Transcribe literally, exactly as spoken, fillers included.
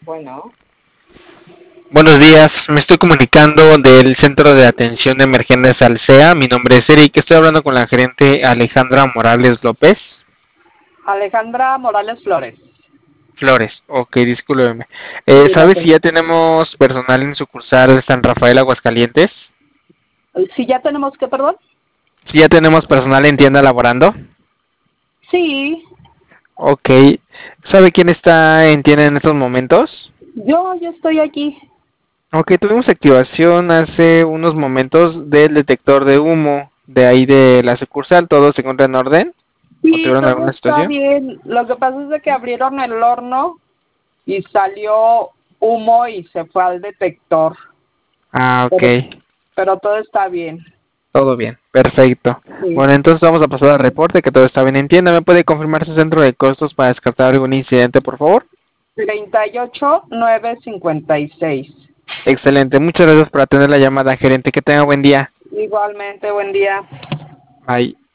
Bueno, Buenos días, me estoy comunicando del Centro de Atención de Emergencias Alsea. Mi nombre es Eric, estoy hablando con la gerente Alejandra Morales López. Alejandra Morales Flores. Flores, ok, discúlpeme. Eh, Sí, no ¿Sabe sé. si ya tenemos personal en sucursal San Rafael Aguascalientes? Si ya tenemos que, perdón. ¿Si ya tenemos personal en tienda laborando? Sí, Ok, ¿sabe quién está en tienda en estos momentos? yo ya estoy aquí. Ok, tuvimos activación hace unos momentos del detector de humo de ahí de la sucursal. ¿Todo se encuentra en orden? ¿O Sí, tuvieron todo alguna está situación? bien. Lo que pasa es de que abrieron el horno y salió humo y se fue al detector. Ah, ok. Pero, pero todo está bien. Todo bien. Perfecto. Sí. Bueno, entonces vamos a pasar al reporte, que todo está bien en tienda. ¿Me puede confirmar su centro de costos para descartar algún incidente, por favor? treinta y ocho nueve cincuenta y seis. Excelente. Muchas gracias por atender la llamada, gerente. Que tenga buen día. Igualmente, buen día. Bye.